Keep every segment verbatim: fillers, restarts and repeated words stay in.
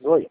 Oi.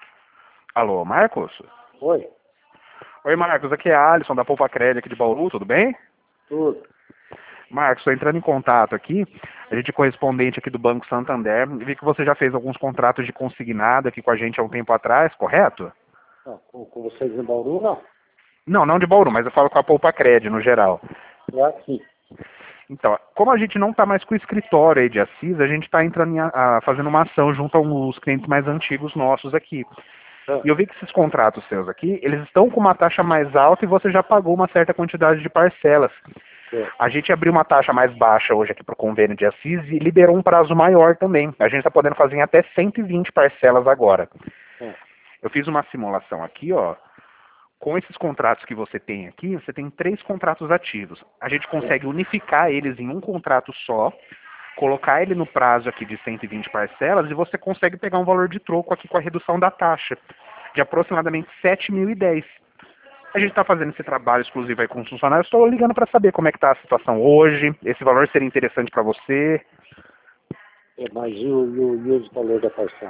Alô, Marcos? Oi. Oi, Marcos, aqui é a Alisson da Poupa Crédito aqui de Bauru, tudo bem? Tudo. Marcos, estou entrando em contato aqui, a gente é correspondente aqui do Banco Santander, vi que você já fez alguns contratos de consignado aqui com a gente há um tempo atrás, correto? Não, com, com vocês em Bauru, não. Não, não de Bauru, mas eu falo com a Poupa Crédito no geral. É aqui. Então, como a gente não está mais com o escritório aí de Assis, a gente está entrando em a, a- fazendo uma ação junto aos clientes mais antigos nossos aqui. É. E eu vi que esses contratos seus aqui, eles estão com uma taxa mais alta e você já pagou uma certa quantidade de parcelas. É. A gente abriu uma taxa mais baixa hoje aqui para o convênio de Assis e liberou um prazo maior também. A gente está podendo fazer em até cento e vinte parcelas agora. É. Eu fiz uma simulação aqui, ó. Com esses contratos que você tem aqui, você tem três contratos ativos. A gente consegue unificar eles em um contrato só, colocar ele no prazo aqui de cento e vinte parcelas e você consegue pegar um valor de troco aqui com a redução da taxa, de aproximadamente sete mil e dez. A gente está fazendo esse trabalho exclusivo aí com os funcionários. Estou ligando para saber como é que está a situação hoje. Esse valor seria interessante para você. É, mas e o, e, o, e o valor da parcela?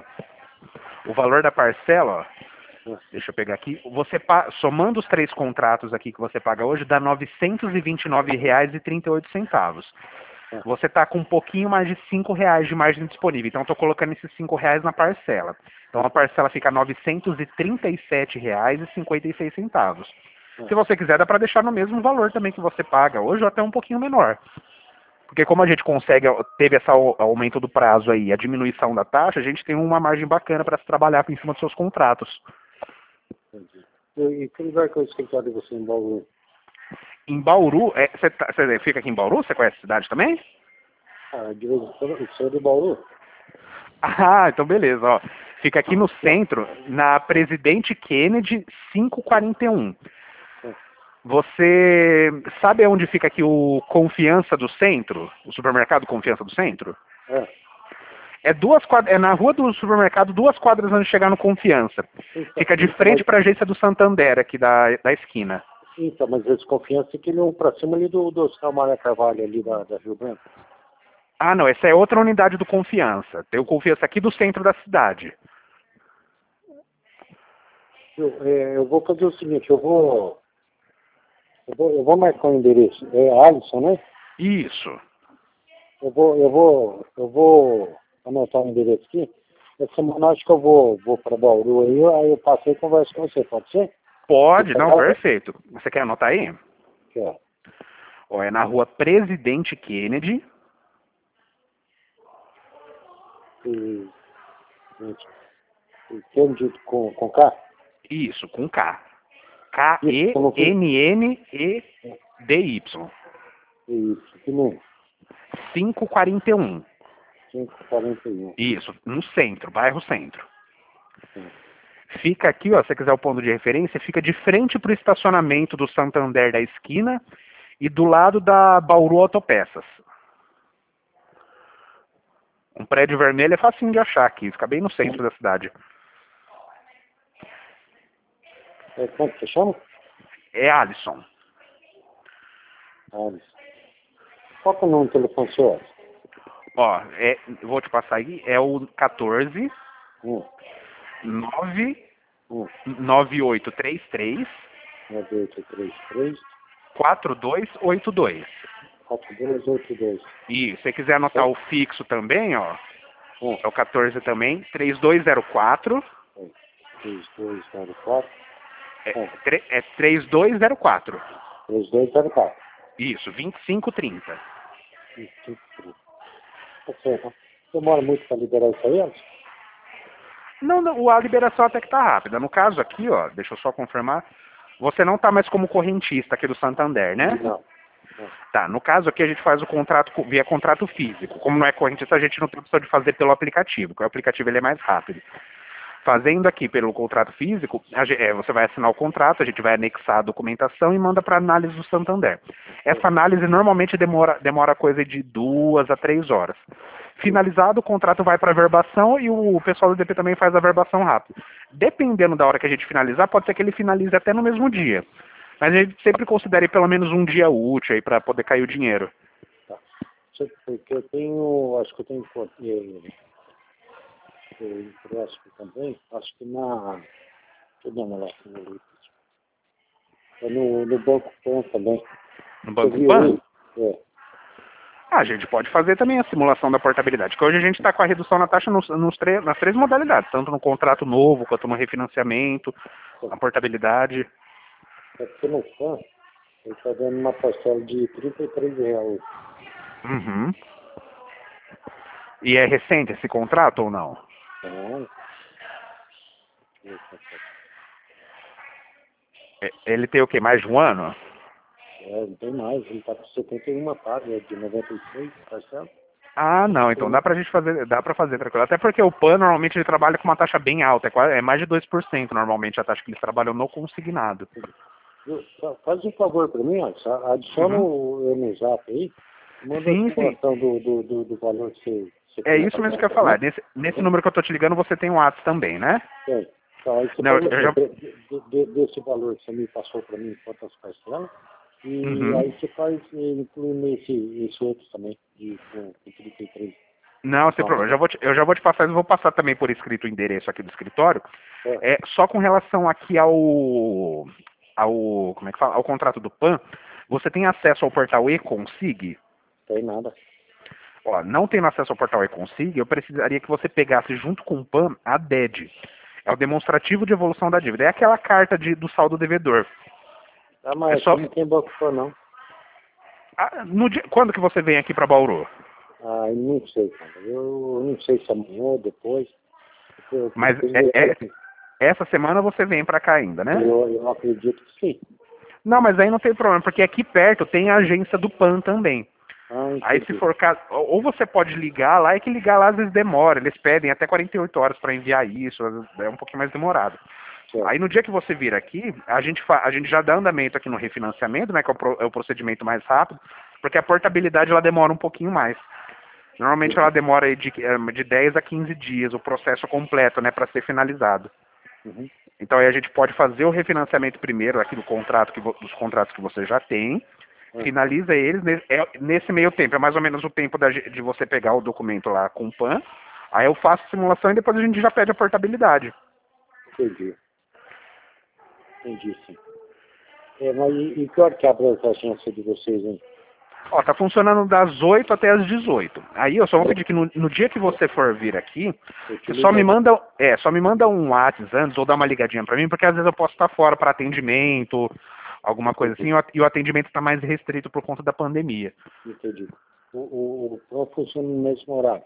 O valor da parcela, ó, É. deixa eu pegar aqui. Você pa- somando os três contratos aqui que você paga hoje, dá novecentos e vinte e nove reais e trinta e oito centavos. É. Você está com um pouquinho mais de cinco reais de margem disponível. Então, estou colocando esses cinco reais na parcela. Então, a parcela fica novecentos e trinta e sete reais e cinquenta e seis centavos. É. Se você quiser, dá para deixar no mesmo valor também que você paga hoje, ou até um pouquinho menor. Porque como a gente consegue, teve esse au- aumento do prazo aí, a diminuição da taxa, a gente tem uma margem bacana para se trabalhar em cima dos seus contratos. Entendi. E, e que lugar que é o escritório de você em Bauru? Em Bauru, é, você tá- você fica aqui em Bauru? Você conhece a cidade também? Ah, de vez em quando, o senhor é de Bauru? Ah, então beleza, ó. Fica aqui no centro, na Presidente Kennedy quinhentos e quarenta e um. É. Você sabe onde fica aqui o Confiança do Centro? O supermercado Confiança do Centro? É. É duas quadras, é na rua do supermercado, duas quadras antes de chegar no Confiança. Então, Fica de então, frente mas, para a agência do Santander, aqui da, da esquina. então, mas eles confiam que ele é um pra cima ali do, do Hospital Maria Carvalho, ali da, da Rio Branco. Ah, não, essa é outra unidade do Confiança. Tem o Confiança aqui do centro da cidade. Eu, é, eu vou fazer o seguinte, eu vou, eu vou, eu vou marcar o endereço. É Alisson, né? Isso. Eu vou, eu vou, eu vou anotar o endereço aqui. Essa semana acho que eu vou, vou para Bauru aí, aí eu passei e converso com você, pode ser? Pode, Você não, fala? perfeito. Você quer anotar aí? Aqui, ó. Ó, é na rua Presidente Kennedy. E, gente, e tem dito com, com K? Isso, com K. Isso, como que? K E N N E D Y. Isso, que nem quinhentos e quarenta e um. quinhentos e quarenta e um. Isso, no centro, bairro Centro. Sim. Fica aqui, ó, se você quiser o ponto de referência, fica de frente para o estacionamento do Santander da esquina e do lado da Bauru Autopeças. Um prédio vermelho é facinho de achar aqui, fica bem no centro da cidade. É, como que você chama? É Alisson. Alisson. Qual que é o nome do telefone seu? Ó, é, eu vou te passar aí, é o quatorze Hum, nove hum, nove oito três três nove oito três três, quatro dois oito dois. quatro dois oito dois. E se você quiser anotar o fixo também, ó, Hum, é o quatorze também, três dois zero quatro, três dois zero quatro. é, Hum, tre- é três dois zero quatro. três dois zero quatro. Isso, vinte e cinco trinta. Isso, tá certo. Demora muito para liberar isso aí, Alisson? Não, não, a liberação até que tá rápida. No caso aqui, ó, deixa eu só confirmar, você não tá mais como correntista aqui do Santander, né? Não. Tá, no caso aqui a gente faz o contrato co- via contrato físico. Como não é correntista, a gente não tem opção de fazer pelo aplicativo, porque o aplicativo ele é mais rápido. Fazendo aqui pelo contrato físico, a ge- é, você vai assinar o contrato, a gente vai anexar a documentação e manda para análise do Santander. Essa análise normalmente demora, demora coisa de duas a três horas. Finalizado, o contrato vai para a verbação e o pessoal do D P também faz a verbação rápido. Dependendo da hora que a gente finalizar, pode ser que ele finalize até no mesmo dia. Mas a gente sempre considere pelo menos um dia útil aí para poder cair o dinheiro. Tá. Porque eu tenho, acho que eu tenho, eh, o empréstimo também, acho que na... Deixa eu dar uma olhada ali. É no, no Banco Pan também. No Você Banco viu Pan? aí? É. Ah, a gente pode fazer também a simulação da portabilidade, que hoje a gente está com a redução na taxa nos, nos tre- nas três modalidades, tanto no contrato novo, quanto no refinanciamento, a portabilidade. É porque no Pan, ele está dando uma parcela de trinta e três reais. Uhum. E é recente esse contrato ou não? Então, É- Ele tem o quê? Mais de um ano? é, não tem mais, ele está com setenta e uma pagas, de noventa e seis parcela. Ah, não, então dá pra gente fazer, dá pra fazer tranquilo. Até porque o Pan normalmente ele trabalha com uma taxa bem alta, é, quase, é mais de dois por cento normalmente a taxa que eles trabalham no consignado. Viu? Fa- Faz um favor para mim, ó, só adiciona Uhum. o eu no zap aí, manda a Sim, sim. simulação do, do, do, do valor que você, você É quer isso mesmo pagar que eu ia para mim. falar. Nesse, nesse número que eu tô te ligando, você tem o WhatsApp também, né? É. Então, aí você Não, pega eu já... de- de- de- desse valor que você me passou para mim, quantas parcelas, e Uhum. aí você faz, eh, incluindo esse, esse outro também, de, com, com trinta e três. Não, sem Então, problema. Eu já vou te, eu já vou te passar, eu vou passar também por escrito o endereço aqui do escritório. é, É, só com relação aqui ao, ao, como é que fala? Ao contrato do Pan, você tem acesso ao portal e-consig? tem nada. Ó, não tendo acesso ao portal e-consig, eu precisaria que você pegasse junto com o Pan a D E D. É o demonstrativo de evolução da dívida. É aquela carta de, do saldo devedor. Ah, É mas só, aqui não tem banco Pan, não. ah, no dia, quando que você vem aqui para Bauru? Ah, eu não sei, cara. Eu não sei se amanhã ou depois. Eu, Mas eu, é, é- eu, essa semana você vem para cá ainda, né? eu, eu acredito que sim. Não, mas aí não tem problema, porque aqui perto tem a agência do Pan também. Ah, Aí se entendi. for caso, ou ou você pode ligar lá, é que ligar lá às vezes demora, eles pedem até quarenta e oito horas para enviar isso, às vezes é um pouquinho mais demorado. Certo. Aí no dia que você vir aqui, a gente, fa- a gente já dá andamento aqui no refinanciamento, né, que é o, pro- é o procedimento mais rápido, porque a portabilidade ela demora um pouquinho mais. Normalmente ela demora aí de, eh, de dez a quinze dias, o processo completo, né, para ser finalizado. Uhum. Então aí a gente pode fazer o refinanciamento primeiro aqui do contrato que vo- dos contratos que você já tem, Ah, finaliza eles ne- é- nesse meio tempo, é mais ou menos o tempo da ge- de você pegar o documento lá com o Pan, aí eu faço a simulação e depois a gente já pede a portabilidade. entendi. Entendi, sim. É, mas e, e que hora que abre as agências de vocês, hein? Ó, tá funcionando das oito até as dezoito. Aí eu só vou pedir que no, no dia que você for vir aqui, Eu te você só ligo me aí. manda, é, só me manda um WhatsApp antes ou dá uma ligadinha pra mim, porque às vezes eu posso estar fora para atendimento, alguma coisa assim, Entendi. e o at- e o atendimento está mais restrito por conta da pandemia. Entendi. O, o, o P R O funciona no mesmo horário.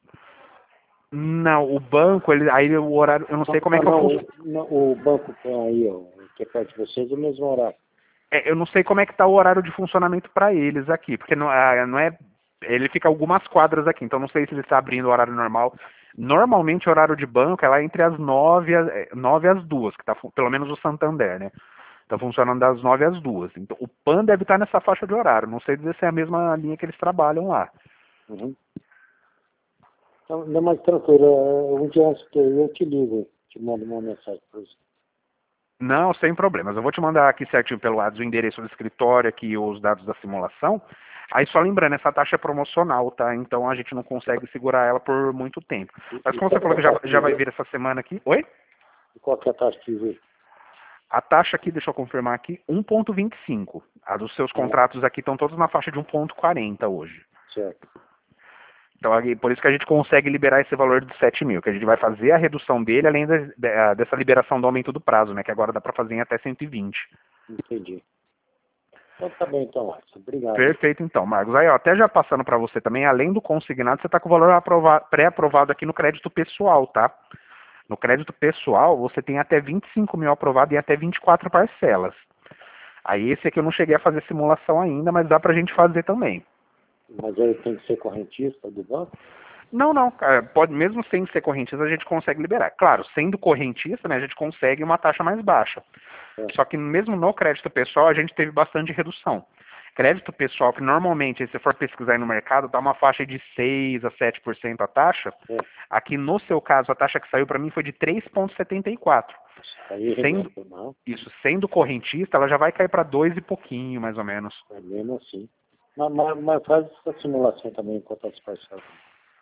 Não, o banco, ele, aí o horário, eu não sei como é Ah, que eu não, funciono. o, não, o banco Pan aí, ó, que é perto de vocês, é o mesmo horário. É, eu não sei como é que tá o horário de funcionamento para eles aqui, porque não, ah, não é. Ele fica algumas quadras aqui, então não sei se ele está abrindo o horário normal. Normalmente o horário de banco é lá entre as nove, às- eh, nove às duas, que tá fu- pelo menos o Santander, né? Tá funcionando das nove às duas. Então o Pan deve estar nessa faixa de horário. Não sei dizer se é a mesma linha que eles trabalham lá. Uhum. Então, não é mais tranquilo. é, Um dia antes que eu te ligo, te mando uma mensagem para você. Não, sem problemas. Eu vou te mandar aqui certinho pelo WhatsApp o endereço do escritório aqui e os dados da simulação. Aí só lembrando, essa taxa é promocional, tá? Então a gente não consegue segurar ela por muito tempo. E, Mas e como você qual que falou é a que já, taxa de já vai juros? vir essa semana aqui. Oi? E qual que é a taxa de juros? A taxa aqui, deixa eu confirmar aqui, um vírgula vinte e cinco. A dos seus Ah, contratos aqui estão todos na faixa de um vírgula quarenta hoje. certo. Então, aí, por isso que a gente consegue liberar esse valor de sete mil, que a gente vai fazer a redução dele, além da- da- dessa liberação do aumento do prazo, né? Que agora dá para fazer em até cento e vinte. Entendi. Então tá bem, então, Alisson. Obrigado. Perfeito, então, Marcos. Aí, ó, até já passando para você também, além do consignado, você está com o valor aprova- pré-aprovado aqui no crédito pessoal, tá? No crédito pessoal, você tem até vinte e cinco mil aprovado em até vinte e quatro parcelas. Aí, esse aqui eu não cheguei a fazer simulação ainda, mas dá para a gente fazer também. Mas aí tem que ser correntista do banco? Não, não, cara, pode, mesmo sem ser correntista, a gente consegue liberar. Claro, sendo correntista, né, a gente consegue uma taxa mais baixa. É. Só que mesmo no crédito pessoal, a gente teve bastante redução. Crédito pessoal, que normalmente, se você for pesquisar aí no mercado, dá uma faixa de seis a sete por cento a taxa. É. Aqui, no seu caso, a taxa que saiu para mim foi de três vírgula setenta e quatro. Aí Sendo, é não, isso, sendo correntista, ela já vai cair para dois e pouquinho, mais ou menos. é mesmo assim. Mas, mas, mas faz essa simulação também enquanto as parcelas.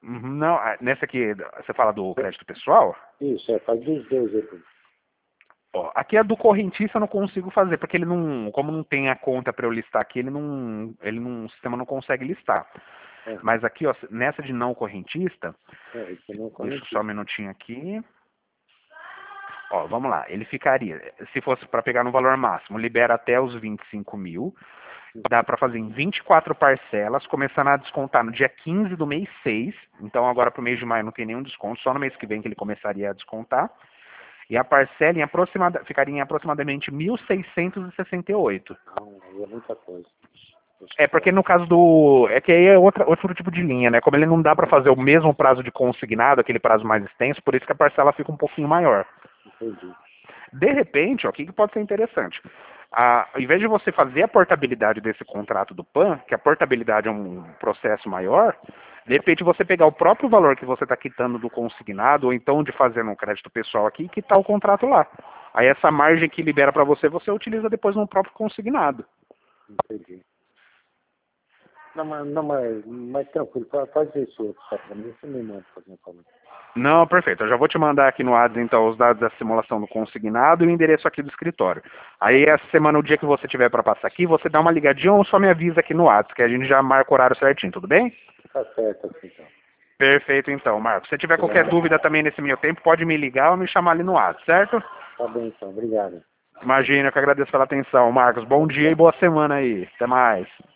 Uhum, não, ah, nessa aqui, você fala do crédito pessoal? Isso, é, faz dos dois aí. Pô. Ó, aqui a do correntista eu não consigo fazer, porque ele não, como não tem a conta para eu listar aqui, ele não, ele não, o sistema não consegue listar. É, Mas aqui, ó, nessa de não correntista, é, isso eu não deixa conheço. só um minutinho aqui. Ó, vamos lá, ele ficaria, se fosse para pegar no valor máximo, libera até os vinte e cinco mil, dá para fazer em vinte e quatro parcelas, começando a descontar no dia quinze do mês seis, então agora para o mês de maio não tem nenhum desconto, só no mês que vem que ele começaria a descontar. E a parcela em aproximada, ficaria em aproximadamente mil seiscentos e sessenta e oito. Não, aí é muita coisa. É porque no caso do... É que aí é outra, outro tipo de linha, né? Como ele não dá para fazer o mesmo prazo de consignado, aquele prazo mais extenso, por isso que a parcela fica um pouquinho maior. Entendi. De repente, ó, o que, que pode ser interessante? Ah, ao invés de você fazer a portabilidade desse contrato do P A N, que a portabilidade é um processo maior, de repente você pegar o próprio valor que você está quitando do consignado, ou então de fazer no crédito pessoal aqui, e quitar o contrato lá. Aí essa margem que libera para você, você utiliza depois no próprio consignado. Entendi. Não, mas, não, mas, mas tranquilo, fa- faz isso outro, só pra mim, você me manda fazer um favor. Não, perfeito. Eu já vou te mandar aqui no WhatsApp, então, os dados da simulação do consignado e o endereço aqui do escritório. Aí, essa semana, o dia que você tiver para passar aqui, você dá uma ligadinha ou só me avisa aqui no WhatsApp, que a gente já marca o horário certinho, tudo bem? Tá certo assim, então. Perfeito, então, Marcos. Se tiver qualquer dúvida também nesse meio tempo, pode me ligar ou me chamar ali no WhatsApp, certo? Tá bem, então. Obrigado. Imagina, eu que agradeço pela atenção, Marcos. Bom dia e boa semana aí. Até mais.